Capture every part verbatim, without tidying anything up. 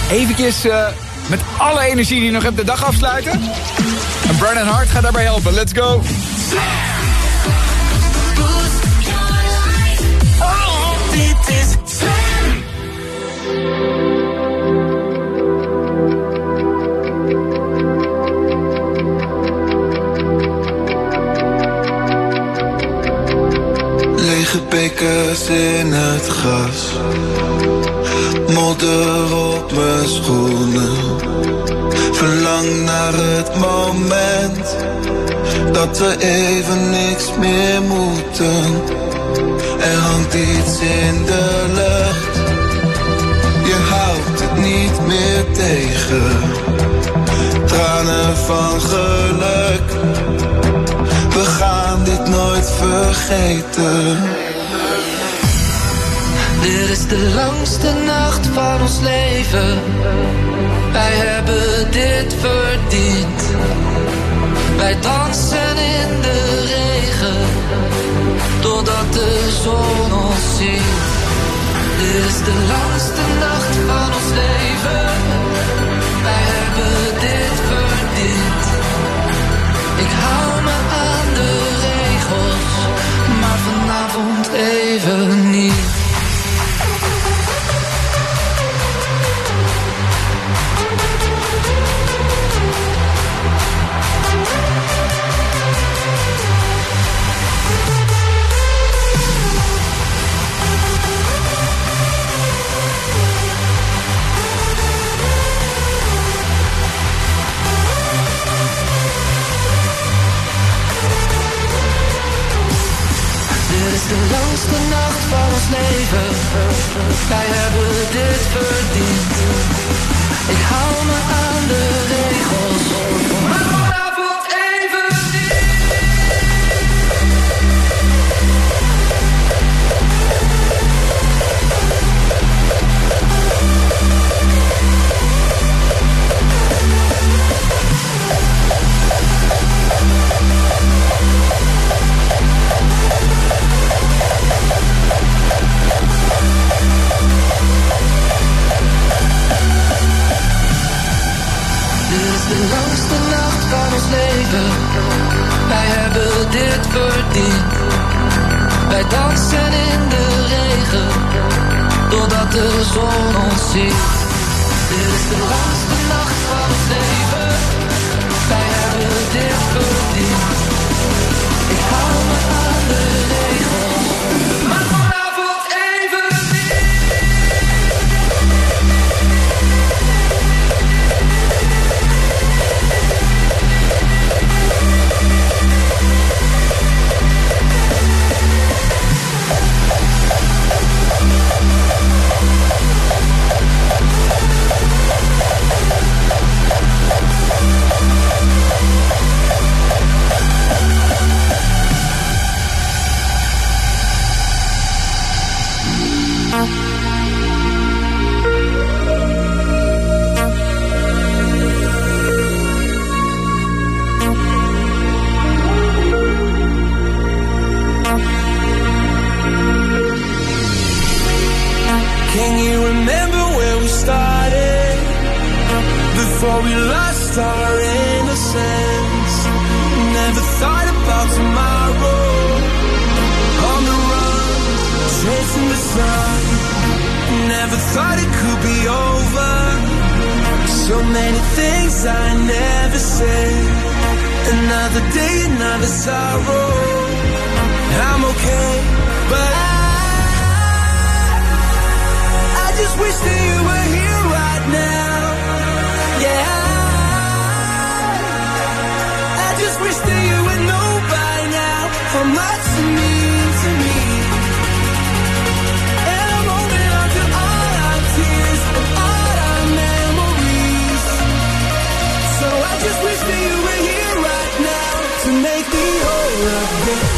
eventjes uh, met alle energie die je nog hebt de dag afsluiten. En Brian Hart gaat daarbij helpen. Let's go. Oh, dit is Slam. Lege bekers in het gras, modder op mijn schoenen. Verlang naar het moment dat we even niks meer moeten. Er hangt iets in de lucht, je houdt het niet meer tegen. Tranen van geluk, we gaan dit nooit vergeten. Dit is de langste nacht van ons leven. Wij hebben dit verdiend. Wij dansen in de regen, totdat de zon ons ziet. Dit is de langste nacht van ons leven. Wij hebben dit verdiend. Ik hou me aan de regels, maar vanavond even niet. De langste nacht van ons leven. Wij hebben dit verdiend. Ik hou me aan de regels, maar vanavond even de langste nacht van ons leven. Wij hebben dit verdiend. Wij dansen in de regen, totdat de zon ons ziet. Dit is de langste nacht van ons leven. Wij hebben dit verdiend. Ik hou me aan de regels, maar vanavond even niet. Can you remember where we started? Before we lost our innocence. Never thought about tomorrow. On the run, chasing the sun. Never thought it could be over. So many things I never said. Another day, another sorrow. I'm okay, but I I just wish that you were here right now. Yeah, I just wish that you would know by now how much you mean to me. And I'm holding on to all our tears and all our memories. So I just wish that you were here right now to make me whole again.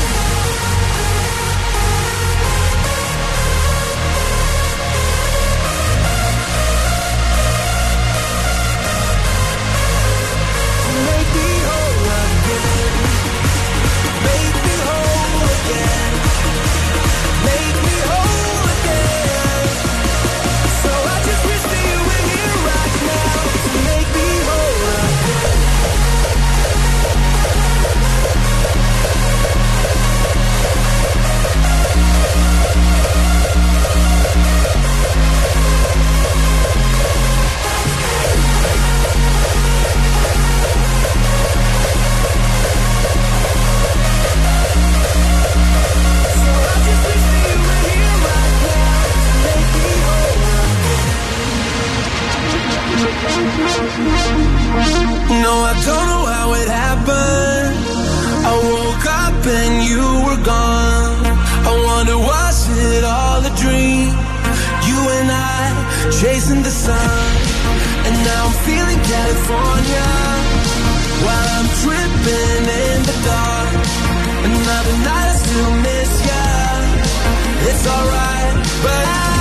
Don't know how it happened. I woke up and you were gone. I wonder, was it all a dream? You and I chasing the sun, and now I'm feeling California while I'm tripping in the dark. Another night I still miss ya. It's alright, but I,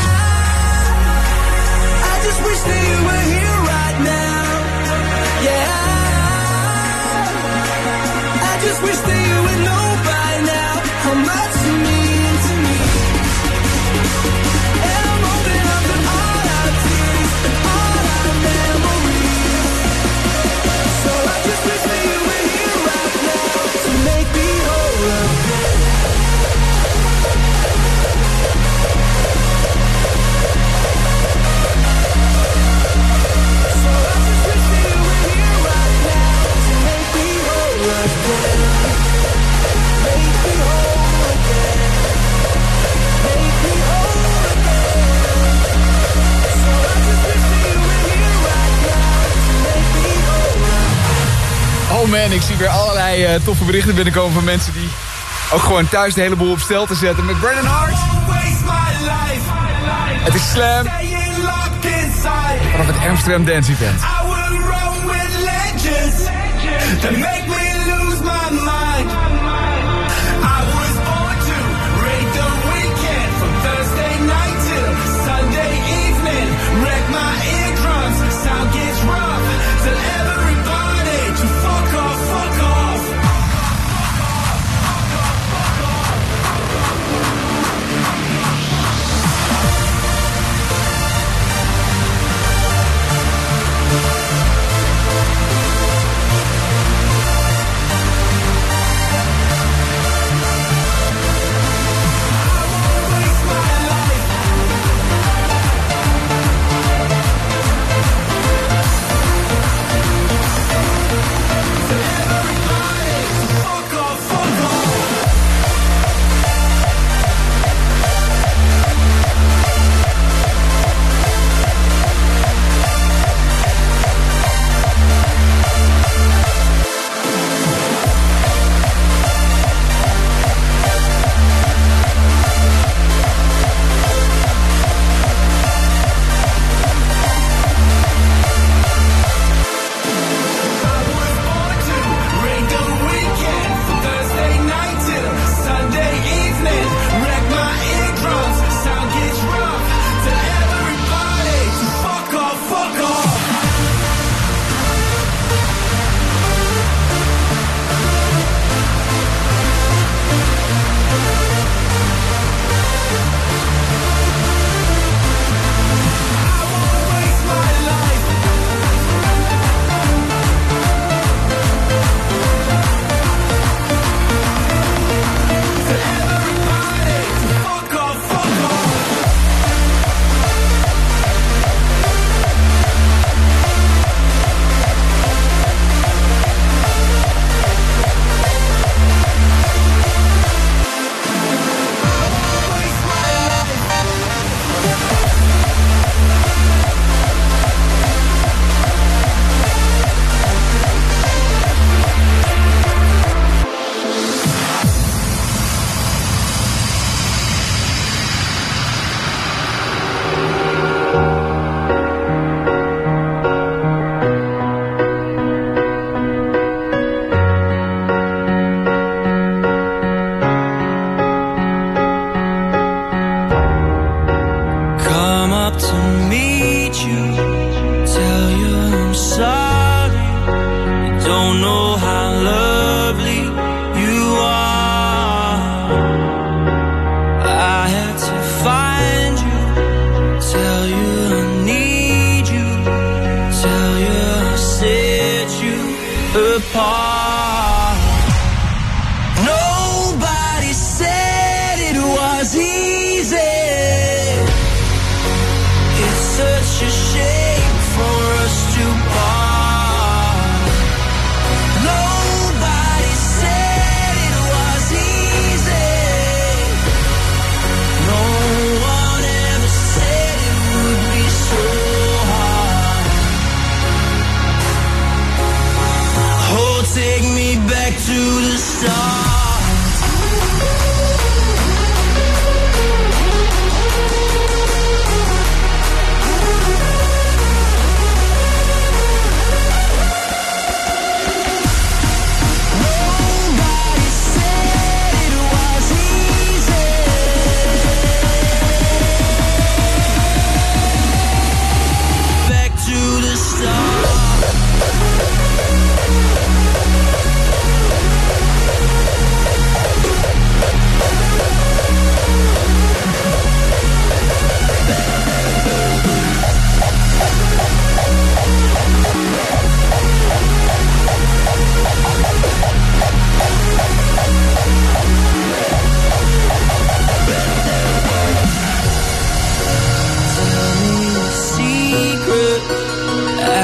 I just wish that you were here right now. Yeah, I just wish that you would know by now how much you mean to me. And I'm holding on to all our tears and all our memories. So I just wish that you were here right now to make me whole again. So I just wish that you were here right now to make me whole again. Make me whole again. Make me whole again. So I just wish that you were here right now to make me whole again. Oh man, ik zie weer allerlei uh, toffe berichten binnenkomen van mensen die ook gewoon thuis de hele boel op stel te zetten met Brandon Hart. Het is Slam vanaf het Amsterdam Dance Event. I will run with legends that make me lose my mind. I was born to raid the weekend from Thursday night till Sunday evening. Wreck my eardrums, sound gets rough. Tell everybody to fuck off, fuck off.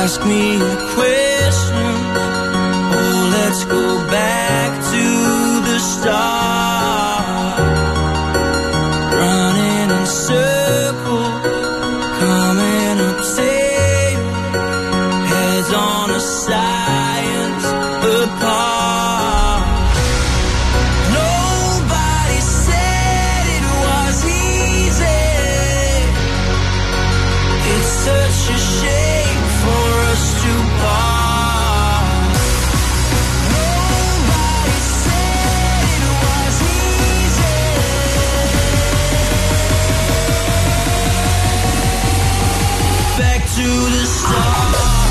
ask me a question. Oh, let's go back to the start. Running in circles, coming up safe, heads on a science apart. Nobody said it was easy. It's such a shame for us to part. Nobody said it was easy. Back to the start.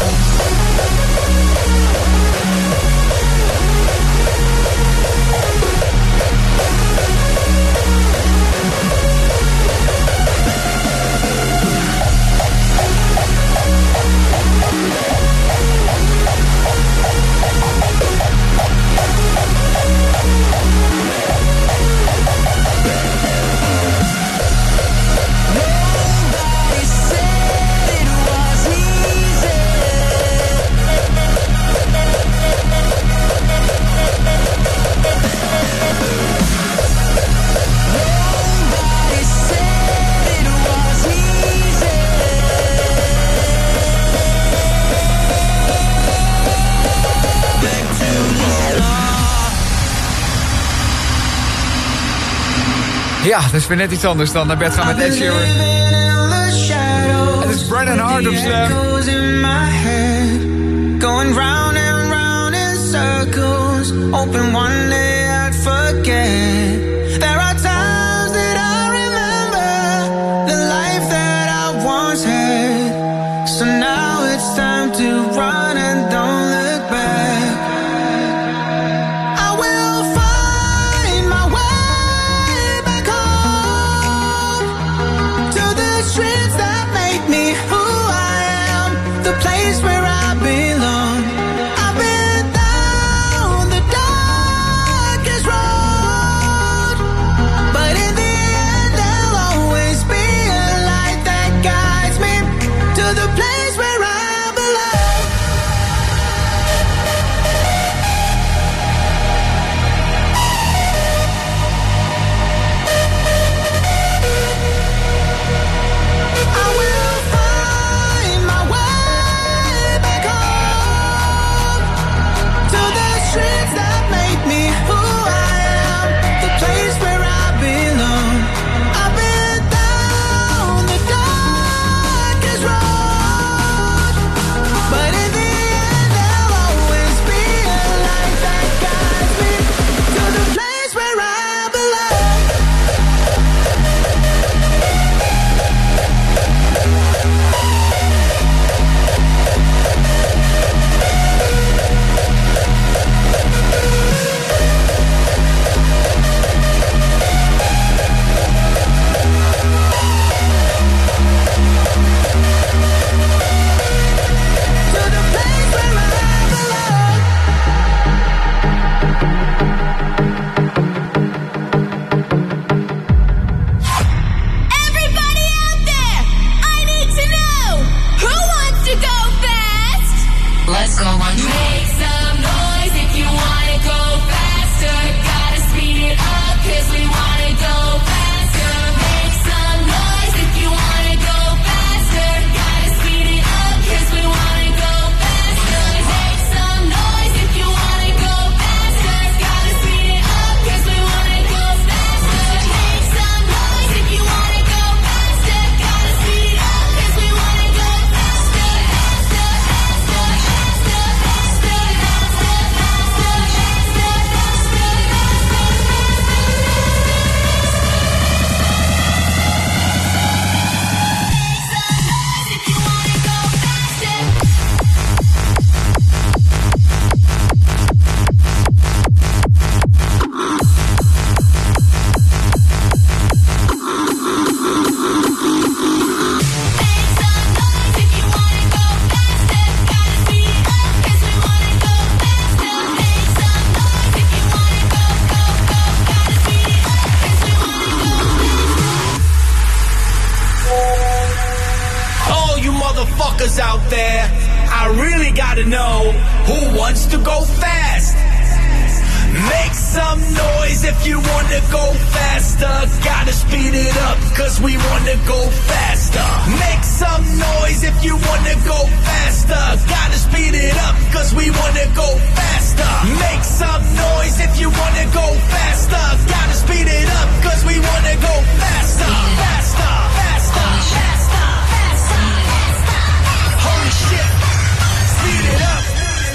Ja, dat is weer net iets anders dan naar bed gaan met Ed Sheeran. Het is Brennan Hart op Slam. Going round and round in circles, hoping one day I'd forget. There are times that I remember the life that I once had. So now it's time to run and don't look back. I will find my way back home to the streets that make me who I am, the place where I belong. I've been down the darkest road, but in the end there'll always be a light that guides me to the place where I belong. I will find my way back home to the streets that make me who I am, the place where I belong. I've been down the darkest road, but in the end there'll always be a light that guides me to the place where I belong. To the place where I belong. Everybody out there, I need to know, who wants to go fast? Let's go one track. Make some noise if you wanna go faster. Gotta speed it up, cause we wanna go faster. Make some noise if you wanna go faster. Gotta speed it up, cause we wanna go faster. Make some noise if you wanna go faster. Gotta speed it up, cause we wanna go faster. Make some noise if you wanna go faster. Gotta speed it up, cause we wanna go faster. Faster, faster, faster, faster, faster, Out there, I I really gotta know who wants to go fast. Make some noise if you wanna go faster. Gotta speed it up, cause we wanna go faster. Make some noise if you wanna go faster. Gotta speed it up, cause we wanna go faster. Make some noise if you wanna go faster. Gotta speed it up, cause we wanna go faster. Faster, faster, faster, faster, faster. Holy shit, speed it up.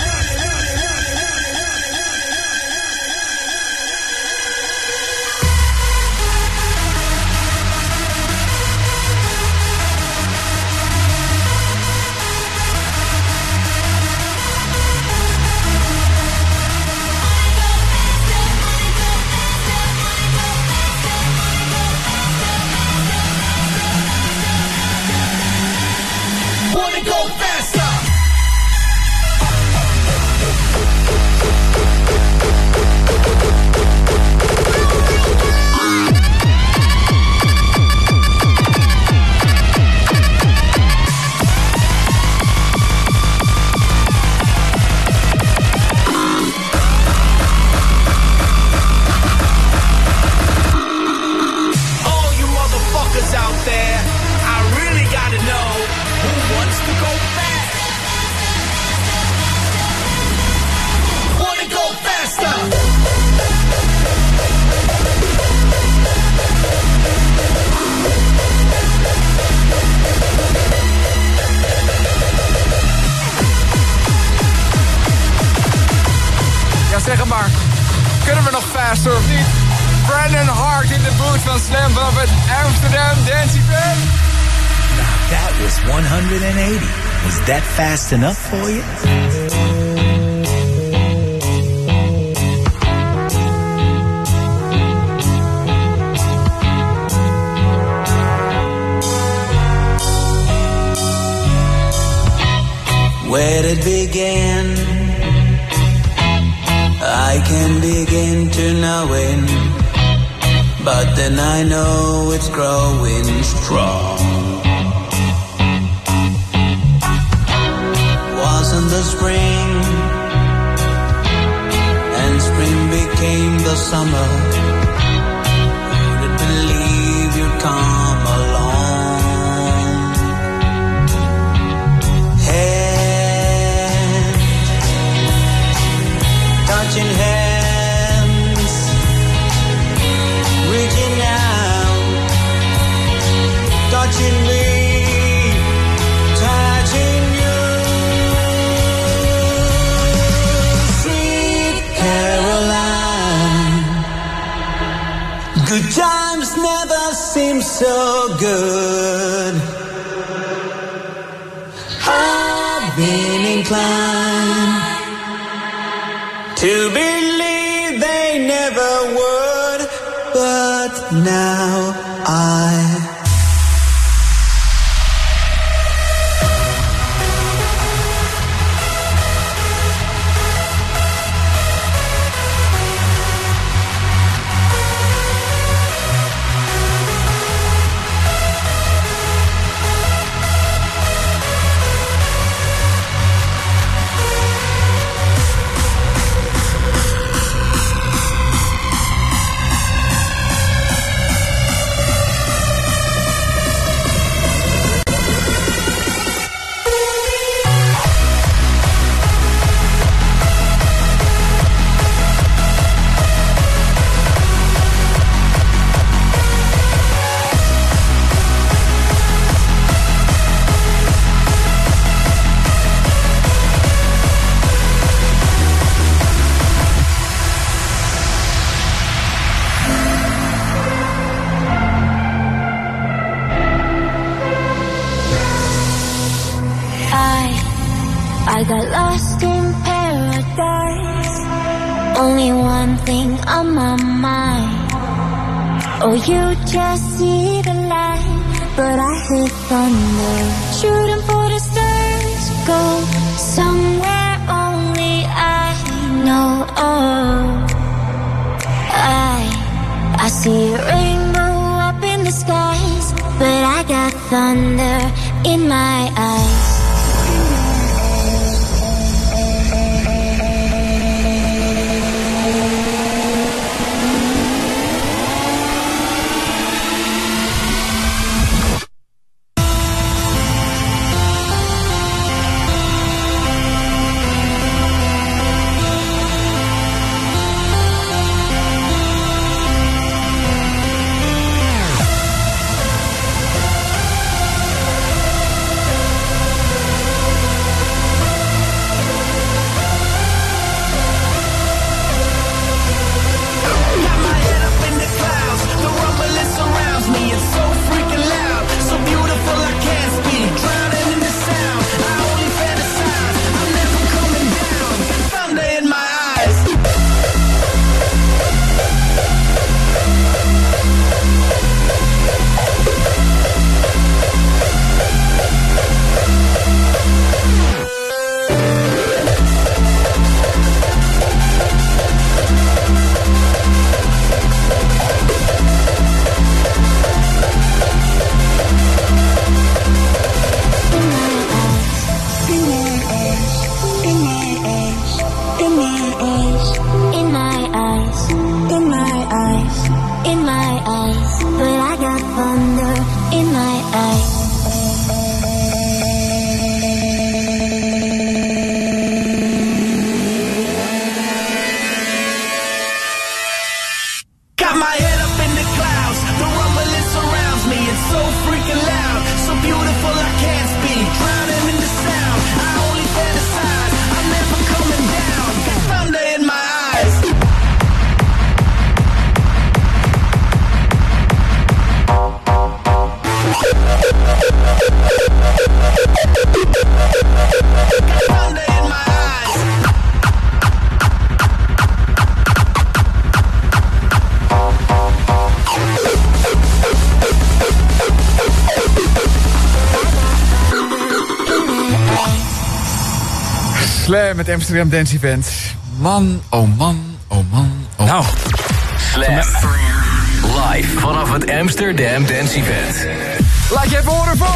Zeg het maar. Kunnen we nog faster of niet? Brandon Hart in de boot van Slam vanaf het Amsterdam Dance Event. Now that was one hundred eighty. Was that fast enough for you? Where it began, I can begin to know it, but then I know it's growing strong. Wasn't the spring, and spring became the summer. Who'd believe you'd come along? Hand, touching hands, reaching out, touching me, touching you. Sweet Caroline, good times never seem so good. I've been inclined to believe they never would, but now I I got lost in paradise. Only one thing on my mind. Oh, you just see the light, but I hear thunder. Shooting for the stars, go somewhere only I know. Oh, I I see a rainbow up in the skies, but I got thunder in my eyes. Slam met Amsterdam Dance Event. Man, oh man, oh man, oh Nou, Slam. Live vanaf het Amsterdam Dance Event. Laat je even horen voor...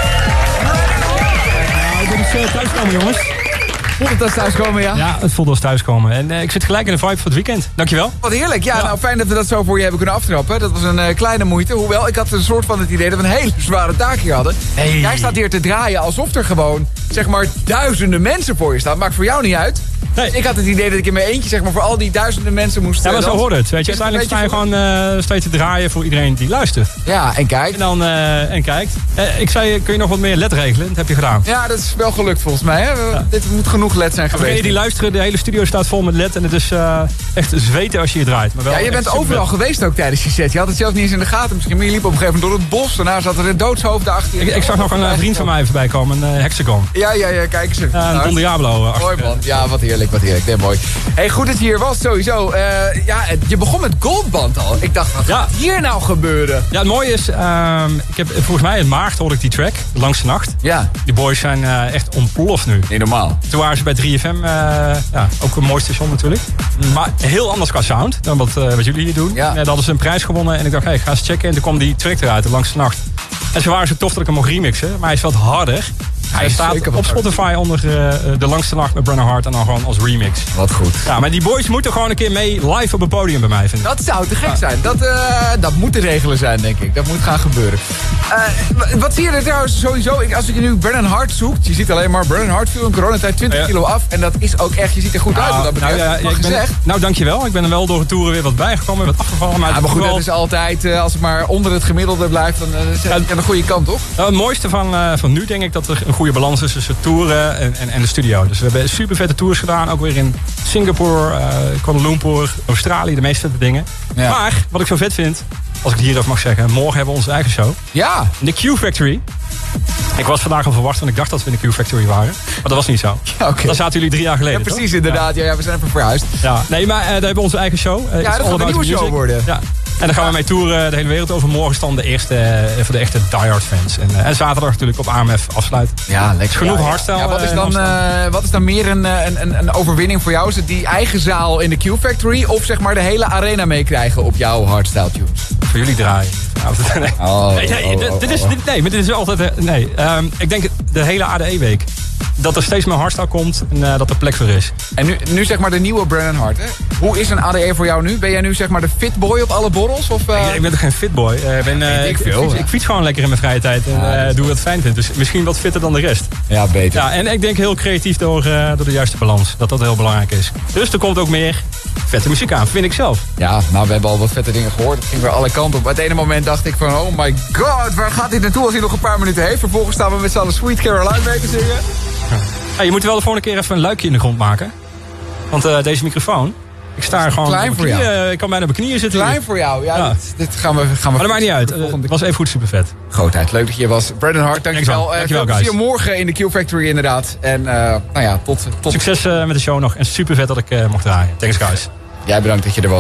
Nou, ik ben dus uh, thuiskomen, jongens. Voelt het als thuiskomen, ja? Ja, het voelde als thuiskomen. En uh, ik zit gelijk in de vibe voor het weekend. Dankjewel. Wat heerlijk. Ja, Ja. nou fijn dat we dat zo voor je hebben kunnen aftrappen. Dat was een uh, kleine moeite. Hoewel, ik had een soort van het idee dat we een hele zware taak hier hadden. Hey. Jij staat hier te draaien alsof er gewoon, zeg maar, duizenden mensen voor je staan. Maakt voor jou niet uit. Nee. Ik had het idee dat ik in mijn eentje, zeg maar, voor al die duizenden mensen moest... Ja, maar uh, zo dansen. hoort het. Weet je, Is het een uiteindelijk sta je beetje gewoon uh, steeds te draaien voor iedereen die luistert. Ja, en kijk. En dan uh, en kijkt. Uh, ik zei, kun je nog wat meer L E D regelen? Dat heb je gedaan. Ja, dat is wel gelukt volgens mij. Hè? We- Dit moet genoeg L E D zijn Voor degenen geweest. die luisteren, de hele studio staat vol met L E D. En het is uh, echt zweten als je hier draait. Maar wel Ja, je echt bent super overal vet. geweest ook tijdens je set. Je had het zelf niet eens in de gaten misschien. Maar je liep op een gegeven moment door het bos. Daarna zat er een doodshoofd achter je. Ik, ik zag nog een uh, vriend van mij voorbij komen. Een uh, hexagon. Ja, ja, ja, kijk eens. Uh, een Don Diablo. Uh, Mooi achter. man. Ja, wat heerlijk, wat heerlijk. Nee, mooi. Hey, goed dat je hier was, sowieso. Eh, ja, het- je begon met Goldband al. Ik dacht, wat Ja. gaat hier nou gebeuren? Ja, het mooie is, uh, ik heb, volgens mij in maart hoorde ik die track, De Langste Nacht. Ja, Die boys zijn uh, echt ontploft nu. niet normaal. Toen waren ze bij drie F M, uh, ja, ook een mooi station natuurlijk. Maar heel anders qua sound dan wat, uh, wat jullie hier doen. Ja. Uh, daar hadden ze een prijs gewonnen en ik dacht, hey, ik ga eens checken. En toen kwam die track eruit, De Langste Nacht. En ze waren zo tof dat ik hem mocht remixen, maar hij is wat harder. Hij is staat zeker wat op harder. Spotify onder uh, De Langste Nacht met Brennan Hart en dan gewoon als remix. Wat goed. Ja, maar die boys moeten gewoon een keer mee live op het podium bij mij, vind ik. Dat zou te gek zijn. Dat, eh, dat moet de regelen zijn, denk ik. Dat moet gaan gebeuren. Eh, w- wat zie je er trouwens sowieso? Ik, als je nu Brennan Hart zoekt, je ziet alleen maar Brennan Hart viel in coronatijd twintig Ja. kilo af. En dat is ook echt, je ziet er goed uit wat dat betreft. nou, ja, Dat mag ik ben, gezegd. nou, dankjewel. Ik ben er wel door de toeren weer wat bijgekomen, wat afgevallen. Maar Ja, het maar goed, wel- dat is altijd, eh, als het maar onder het gemiddelde blijft, dan uh, zit je aan de goede kant, toch? Nou, het mooiste van, uh, van nu denk ik dat er een goede balans is tussen toeren en, en, en de studio. Dus we hebben super vette tours gedaan. Ook weer in Singapore, uh, Kuala Lumpur, Australië. De meest vette dingen. Ja. Maar wat ik zo vet vind, als ik het hierover mag zeggen. Morgen hebben we onze eigen show. Ja. In de Q Factory. Ik was vandaag al verwacht, want ik dacht dat we in de Q Factory waren. Maar dat was niet zo. Ja, oké. Daar zaten jullie drie jaar geleden. Ja, toch? precies, inderdaad. Ja, ja, we zijn even verhuisd. Ja, nee, maar uh, daar hebben we onze eigen show. Uh, Ja, It's dat All gaat een About nieuwe Music. show worden. Ja. En dan gaan we mee toeren de hele wereld over. Morgen is dan de eerste uh, voor de echte diehard fans. En, uh, en zaterdag natuurlijk op A M F afsluiten. Ja, lekker. Genoeg Ja, ja. hardstyle, Ja, wat, is eh, dan, in eh, wat is dan meer een, eh, een, een, een overwinning voor jou? Is het die eigen zaal in de Q Factory? Of zeg maar de hele arena meekrijgen op jouw hardstyle tunes? Voor jullie draaien. Nee. Oh, nee, nee, oh, dit- oh, dit is, oh. dit- nee, maar dit is altijd... eh, Nee, Ehm, ik denk de hele A D E-week. Dat er steeds meer hardstyle komt en uh, dat er plek voor is. En nu, nu zeg maar de nieuwe Brennan Hart. Hè? Hoe is een A D E voor jou nu? Ben jij nu zeg maar de fitboy op alle borrels? Of, uh... Ik, ik ben toch geen fitboy. Uh, ik, ben, uh, weet ik ik, veel, fiets, ja. ik fiets gewoon lekker in mijn vrije tijd en Ja, uh, dat is doe wat fijn vind. Dus misschien wat fitter dan de rest. Ja, beter. Ja, en ik denk heel creatief door, uh, door de juiste balans. Dat dat heel belangrijk is. Dus er komt ook meer vette muziek aan, vind ik zelf. Ja, nou, we hebben al wat vette dingen gehoord. Het ging weer alle kanten op. Op het ene moment dacht ik van, oh my god, waar gaat dit naartoe als hij nog een paar minuten heeft? Vervolgens staan we met z'n allen Sweet Caroline mee te zingen. Hey, je moet wel de volgende keer even een luikje in de grond maken. Want uh, deze microfoon, ik sta er gewoon klein op voor mijn jou. knieën, ik kan bijna op mijn knieën zitten. Klein hier. voor jou. Ja, Ja. Dit, dit gaan we gaan we Maar dat maakt niet uit. de Uh, volgende Het was even goed super vet. Grootheid. Leuk dat je hier was. Brennan Hart, dankjewel. Dankjewel. Eh, Dankjewel, veel plezier guys. morgen in de Q Factory inderdaad. En uh, nou ja, tot, tot... Succes uh, met de show nog. En super vet dat ik uh, mocht draaien. Thanks guys. Jij bedankt dat je er was.